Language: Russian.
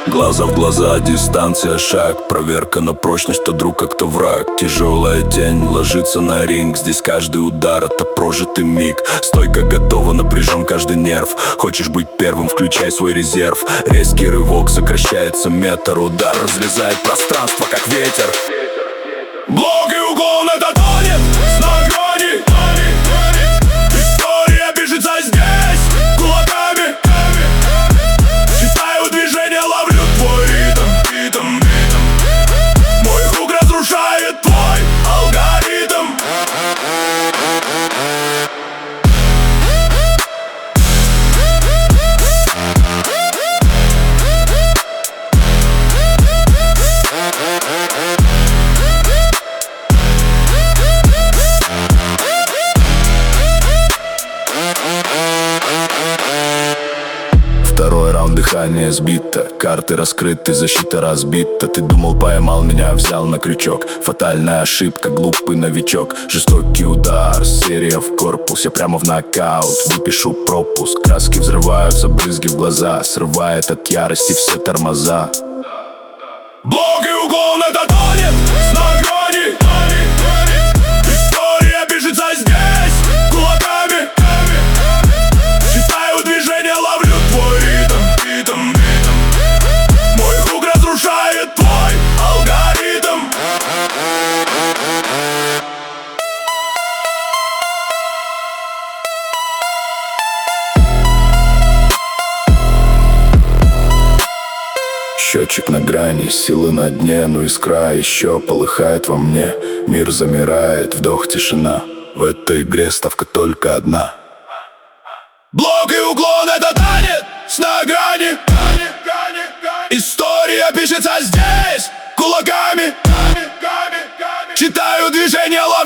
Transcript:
Глаза в глаза, дистанция, шаг. Проверка на прочность, то друг, как то враг. Тяжелая тень ложится на ринг. Здесь каждый удар — это прожитый миг. Стойка готова, напряжен каждый нерв. Хочешь быть первым, включай свой резерв. Резкий рывок, сокращается метр. Удар разрезает пространство, как ветер. Блок и уклон — это танец на грани. История пишется здесь кулаками. Считаю движения, ловлю твой ритм. Мой круг разрушает твой алгоритм. Второй раунд, дыхание сбито, карты раскрыты, защита разбита. Ты думал, поймал меня, взял на крючок. Фатальная ошибка, глупый новичок. Жестокий удар, серия в корпус. Я прямо в нокаут, выпишу пропуск. Краски взрываются, брызги в глаза. Срывает от ярости все тормоза. Блок и уклон — это танец на грани. История пишется здесь кулаками. Считаю движения, ловлю твой ритм. Мой круг разрушает твой алгоритм. Счетчик на грани, силы на дне, но искра еще полыхает во мне. Мир замирает, вдох, тишина. В этой игре ставка только одна. Блок и уклон — это танец на грани. История пишется здесь кулаками. Читаю движения,